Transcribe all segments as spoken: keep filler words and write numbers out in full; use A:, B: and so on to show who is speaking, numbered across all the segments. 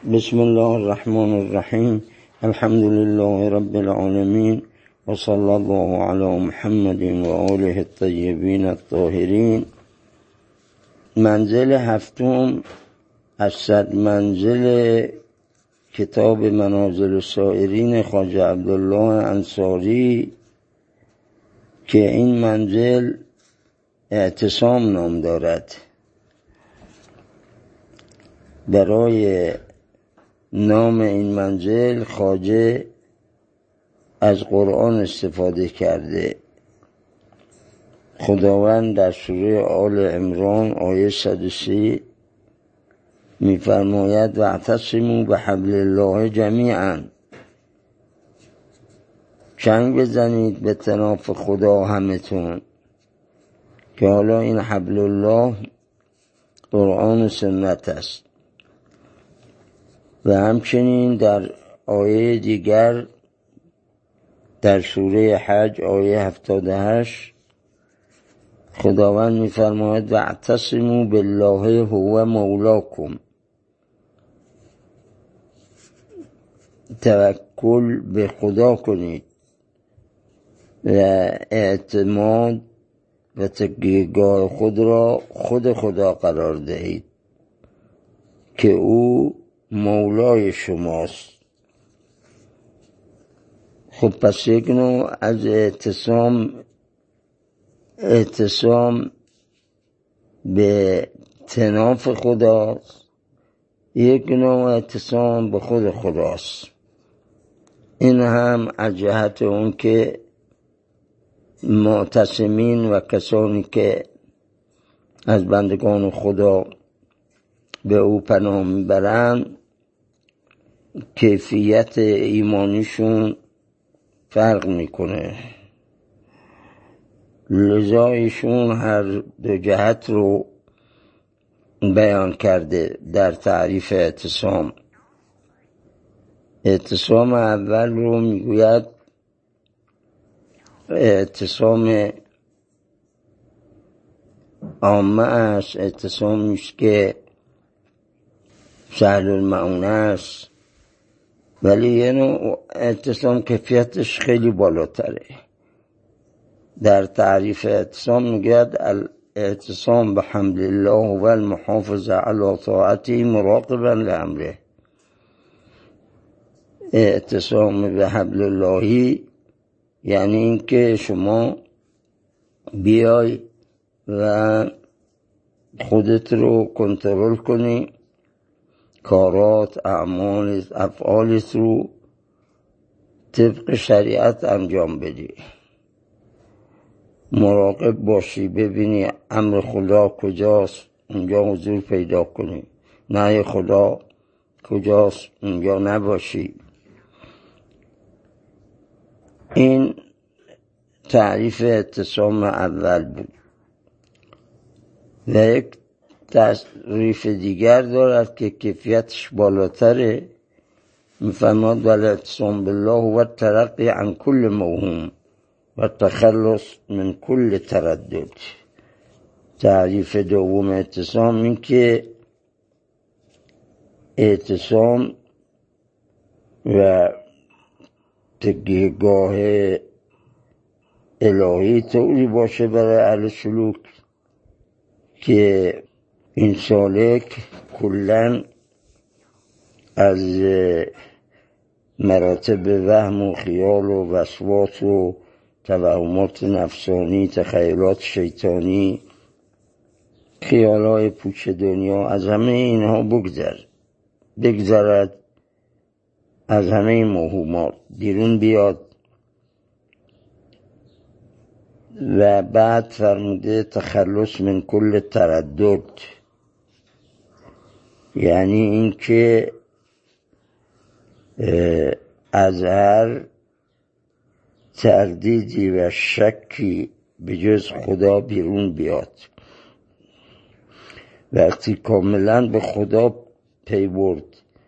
A: بسم الله الرحمن الرحیم. الحمد لله رب العالمین و صلی الله علی محمد و آله الطیبین الطاهرین. منزل هفتم از صد منزل کتاب منازل السائرین خواجه عبدالله انصاری که این منزل اعتصام نام دارد. برای نام این منزل خواجه از قرآن استفاده کرده. خداوند در سوره آل عمران آیه صد و سه می‌فرماید واعتصموا بحبل الله جمیعا، چنگ بزنید به طناف خدا همتون، که حالا این حبل الله قرآن و سنت است. و همچنین در آیه دیگر در سوره حج آیه هفتاد و هشت خداوند می‌فرماید واعتصموا بالله هو مولاکم، توکل به خدا کنید و اعتماد و تکیهگاه خود را خود خدا قرار دهید که او مولای شماست. خب پس یک نوع از اعتصام اعتصام به طناف خداست، یک نوع اعتصام به خود خداست. این هم از جهت اون که معتصمین و کسانی که از بندگان خدا به او پناه میبرند کیفیت ایمانیشون فرق میکنه، لذا ایشون هر دو جهت رو بیان کرده در تعریف اعتصام. اعتصام اول رو میگوید اعتصام عامه است، اعتصامی است که سهل المعونه است، ولی یه نوع اعتصام کیفیتش خیلی بالاتره. در تعریف اعتصام میگوید الاعتصام بحمل الله و المحافظه علی طاعته مراقبا لامره. اعتصام به حبل اللهی یعنی این که شما بیای و خودت رو کنترل کنی، کارات، اعمال، افعالت رو طبق شریعت انجام بدی، مراقب باشی، ببینی امر خدا کجاست اونجا حضور پیدا کنی، نهی خدا کجاست اونجا نباشی. این تعریف اعتصام اول بود. و یک تعریف دیگر دارد که کیفیتش بالاتره، می‌فرماید والاعتصام بالله و الترقی عن کل موهوم و التخلص من کل تردد. تعریف دوم اعتصام این که اعتصام و تکیهگاه الهی طوری باشه برای اهل سلوک که این سالک کلن از مراتب وهم و خیال و وسواس و توهمات نفسانی، تخیلات شیطانی، خیالات پوچ دنیا، از همه اینها بگذر بگذرد از همه این موهومات بیرون بیاد. و بعد فرموده تخلص من کل تردد، یعنی این که از هر تردیدی و شکی به جز خدا بیرون بیاد. وقتی کاملا به خدا پی برد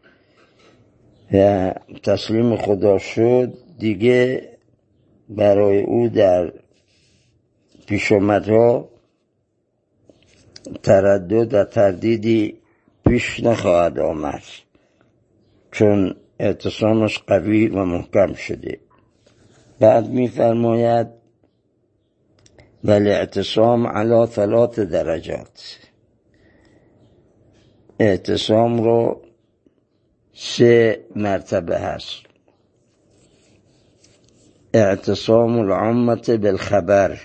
A: و تسلیم خدا شد، دیگه برای او در پیشامدها تردد و تردیدی پیش نخواهد آمد. چون اعتصامش قوی و محکم شده. بعد می‌فرماید ولی اعتصام علی ثلاث درجات، اعتصام رو سه مرتبه هست. اعتصام العامة بالخبر،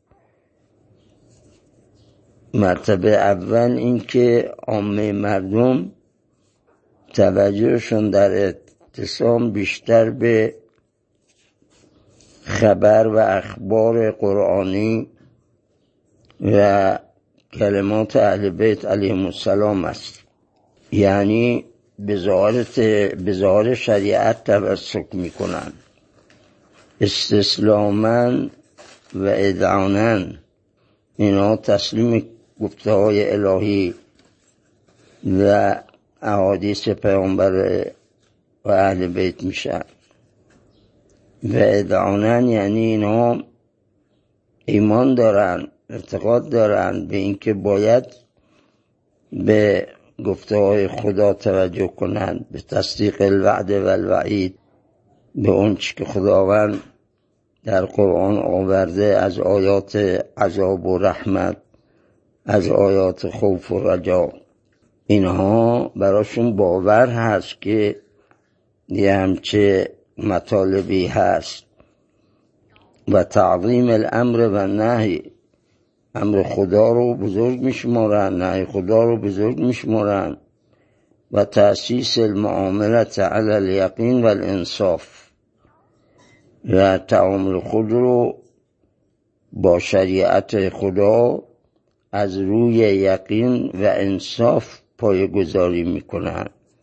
A: مرتبه اول این که عامه مردم توجهشون در اعتصام بیشتر به خبر و اخبار قرآنی و کلمات اهل بیت علیهم السلام است، یعنی به ظاهر شریعت تمسک میکنن، استسلاما و اذعانا اینا تسلیم گفته های الهی و احادیث پیامبر و اهل بیت میشن. و اذعانا یعنی اینا ایمان دارن، اعتقاد دارن به اینکه باید به گفته های خدا توجه کنند، به تصدیق الوعد و الوعید، به اون چی که خداوند در قرآن آورده از آیات عذاب و رحمت، از آیات خوف و رجا. اینها براشون باور هست که یه همچه مطالبی هست. و تعظیم الامر و نهی، امر خدا رو بزرگ میشمارن، نهی خدا رو بزرگ میشمارن. و تأسیس المعاملت علی الیقین و الانصاف، و تعامل خود رو با شریعت خدا از روی یقین و انصاف پایه‌گذاری میکنن.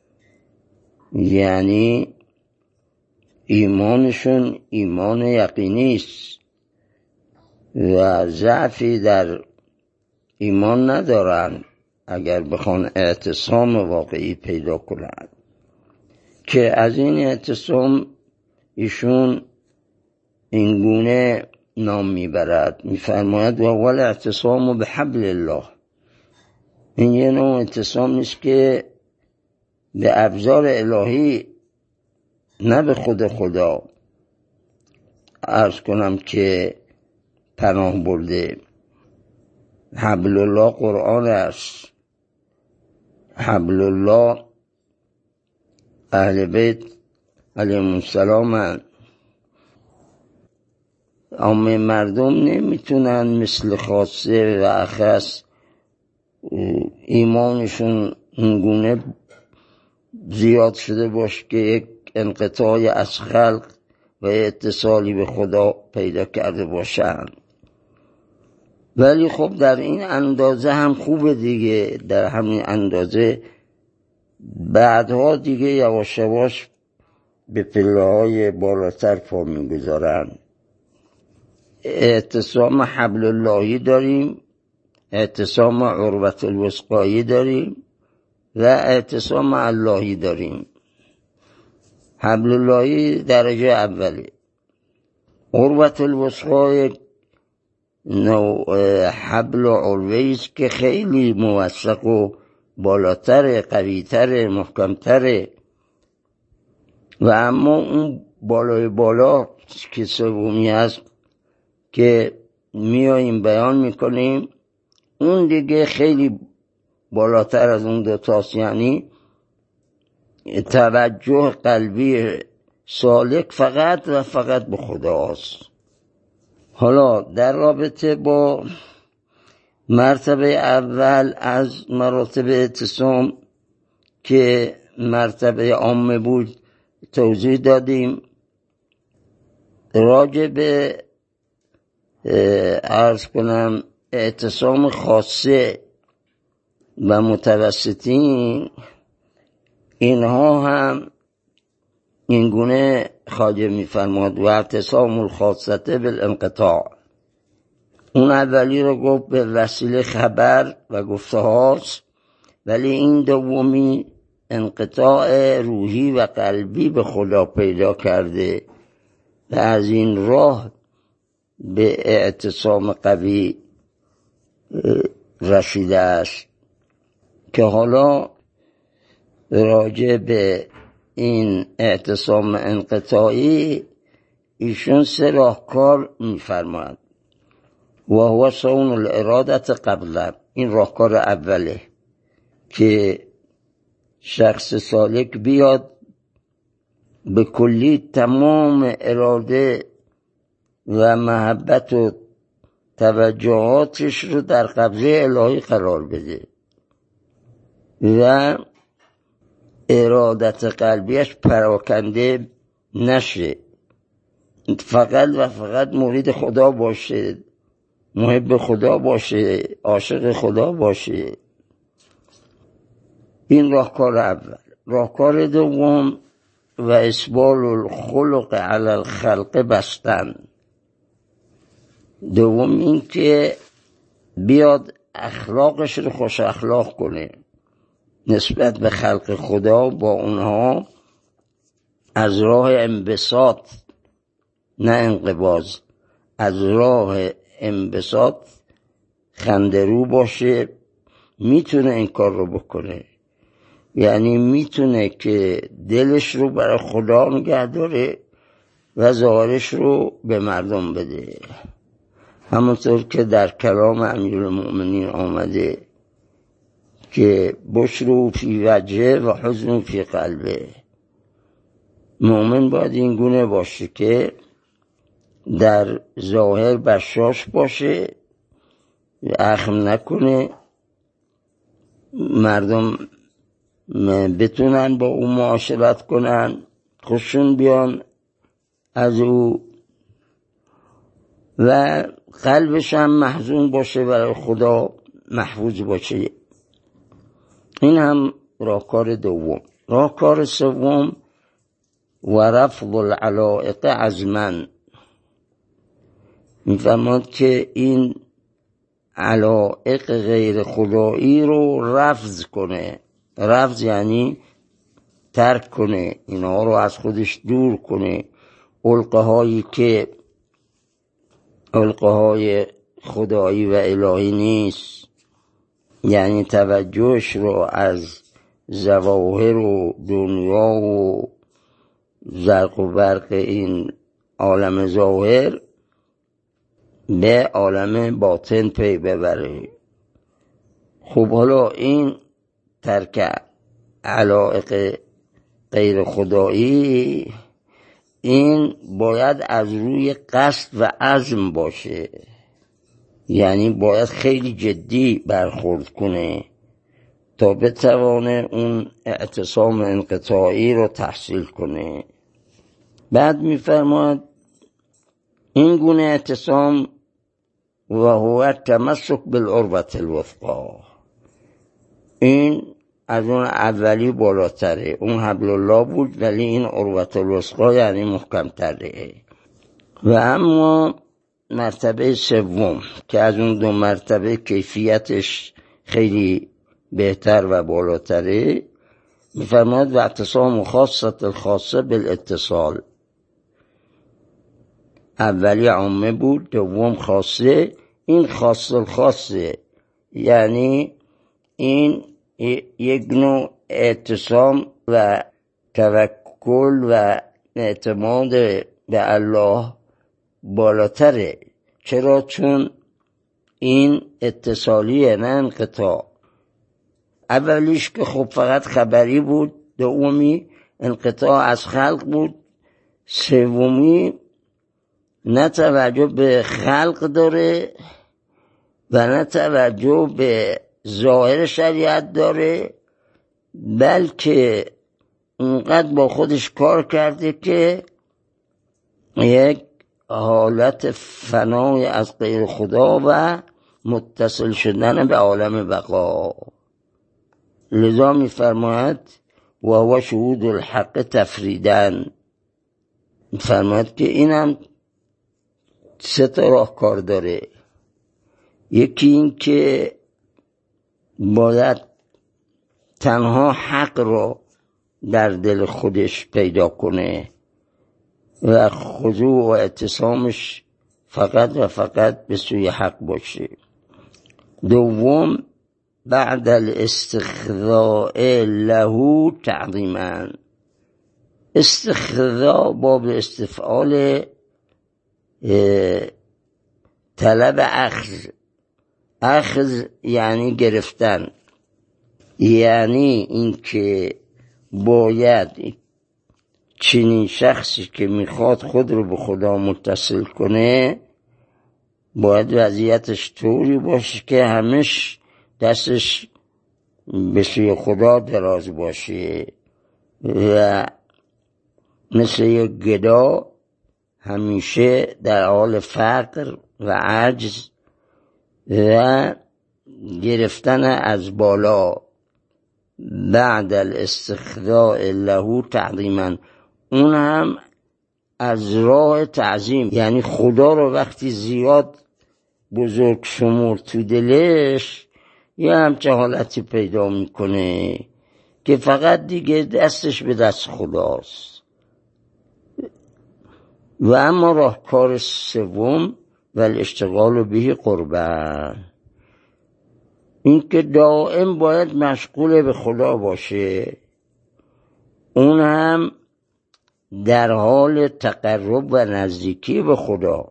A: یعنی ایمانشون ایمان یقینی است و ضعفی در ایمان ندارن اگر بخوان اعتصام واقعی پیدا کنن. که از این اعتصام ایشون اینگونه نام میبرد، میفرماید و اول اعتصام به حبل الله. این یه نوع اعتصام نیست که به ابزار الهی، نه به خود خدا عرض کنم که پناه برده. حبل الله قرآن است، حبل الله اهل بیت علیهم السلام هست. عامه مردم نمیتونن مثل خاصه و اخص ایمانشون اینگونه زیاد شده باشه که یک انقطاعی از خلق و اتصالی به خدا پیدا کرده باشن. ولی خب در این اندازه هم خوبه دیگه، در همین اندازه بعدها دیگه یواش یواش به پله‌های بالاتر پا میگذارن. اعتصام حبل اللهی داریم، اعتصام عروة الوثقی داریم و اعتصام اللهی داریم. حبل اللهی درجه اولی، عروة الوثقی نوع حبل عروه‌ای است که خیلی موثق و بالاتر، قویتر، محکمتره. و اما اون بالای بالا که سومی هست که میاییم بیان میکنیم، اون دیگه خیلی بالاتر از اون دوتاست. یعنی توجه قلبی سالک فقط و فقط به خداست. حالا در رابطه با مرتبه اول از مراتب اعتصام که مرتبه عامه بود توضیح دادیم. راجع به عرض کنم اعتصام خاصه و متوسطین، اینها هم اینگونه خواجه می‌فرماد و اعتصام الخاصه بالانقطاع. اون اولی رو گفت به وسیله خبر و گفته هاست، ولی این دومی انقطاع روحی و قلبی به خدا پیدا کرده و از این راه به اعتصام قوی رسیده است. که حالا راجع به این اعتصام انقطاعی ایشون سه راهکار میفرماید. و هو صون الارادت قبلا، این راهکار اوله که شخص سالک بیاد به کلی تمام اراده و محبت و توجهاتش رو در قبضه الهی قرار بده و ارادت قلبیش پراکنده نشه، فقط و فقط مرید خدا باشه، محب خدا باشه، عاشق خدا باشه. این راهکار اول. راهکار دوم و اسبال الخلق علی الخلق بستن. دوم این که بیاد اخلاقش رو خوش اخلاق کنه نسبت به خلق خدا، با اونها از راه انبساط نه انقباض، از راه انبساط خنده‌رو باشه. میتونه این کار رو بکنه، یعنی میتونه که دلش رو برای خدا نگه داره و ظاهرش رو به مردم بده، همونطور که در کلام امیرالمؤمنین آمده که بشروا فی وجهه و حزن فی قلبه. مؤمن باید این گونه باشه که در ظاهر بشاش باشه، اخم نکنه، مردم بتونن با او معاشرت کنن، خوششون بیان از او، و قلبش هم محزون باشه، برای خدا محفوظ باشه. این هم راهکار دوم. راهکار سوم و رفض العلائق عزما، میفهمد که این علائق غیر خدایی رو رفض کنه. رفض یعنی ترک کنه، اینا رو از خودش دور کنه. علقه هایی که علقه های خدایی و الهی نیست، یعنی توجهش رو از ظواهر و دنیا و زرق و برق این عالم ظاهر به عالم باطن پی ببره. خب حالا این ترک علائق غیر خدایی، این باید از روی قصد و عزم باشه، یعنی باید خیلی جدی برخورد کنه تا بتوانه اون اعتصام انقطاعی رو تحصیل کنه. بعد میفرماید این گونه اعتصام و هو تمسک بالعروة الوثقی، این از اون اولی بالاتره. اون حبل الله بود ولی این عروة الوثقی یعنی محکم تره. و اما مرتبه سوم که از اون دو مرتبه کیفیتش خیلی بهتر و بالاتره، میفرماید و اعتصام خاصة الخاصه بالاتصال. اولی عامه بود، دوم خاصه. این خاصه الخاصه یعنی این یک نوع اعتصام و توکل و اعتماد به الله بالاتره. چرا؟ چون این اتصالیه نه انقطاع. اولیش که خب فقط خبری بود، دومی انقطاع از خلق بود، سومی نه توجه به خلق داره و نه توجه به ظاهر شریعت داره، بلکه اونقدر با خودش کار کرده که یک حالت فنای از غیر خدا و متصل شدن به عالم بقا. لذا می فرماید و هو شهود الحق تفریدن. می فرماید که اینم سه تا راهکار داره. یکی این که باید تنها حق رو در دل خودش پیدا کنه و خضوع و اعتصامش فقط و فقط به سوی حق باشه. دوم بعد الاستخضاء له تعظیما، استخذا باب استفعال طلب اخذ. اخذ یعنی گرفتن، یعنی اینکه باید چنین شخصی که میخواد خود رو به خدا متصل کنه باید وضعیتش طوری باشه که همش دستش به سوی خدا دراز باشه و مثل یک گدا همیشه در حال فقر و عجز و گرفتن از بالا بعد الاستخضاء له تعظیما، اون هم از راه تعظیم، یعنی خدا رو وقتی زیاد بزرگ شمرد تو دلش یه همچه حالتی پیدا میکنه که فقط دیگه دستش به دست خداست. و اما راهکار سوم و الاشتغال به قربان، این که دائم باید مشغول به خدا باشه، اون هم در حال تقرب و نزدیکی به خدا،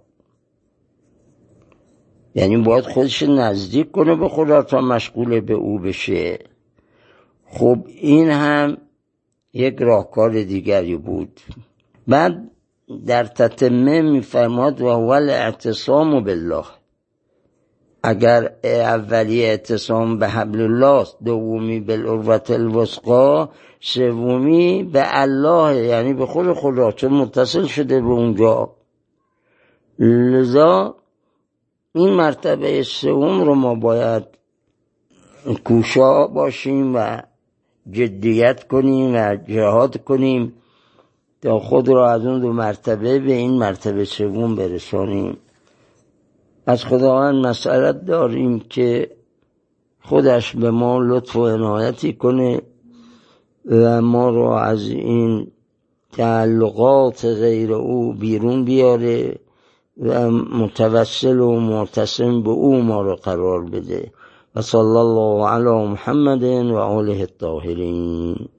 A: یعنی باید خودش نزدیک کنه به خدا تا مشغول به او بشه. خب این هم یک راهکار دیگری بود. بعد در تتمه میفرماد و هو الاعتصام بالله، اگر اولی اعتصام به حبل الله، دومی بالعروة الوثقی، سومی به الله یعنی به خود خدا، چون متصل شده به اونجا. لذا این مرتبه سوم رو ما باید کوشا باشیم و جدیت کنیم و جهاد کنیم تا خود را از اون دو مرتبه به این مرتبه سوم برسانیم. از خداوند مسئلت داریم که خودش به ما لطف و عنایتی کنه و ما را از این تعلقات غیر او بیرون بیاره و متوسل و معتصم به او ما را قرار بده. و صلی الله علی محمد و آله الطاهرین.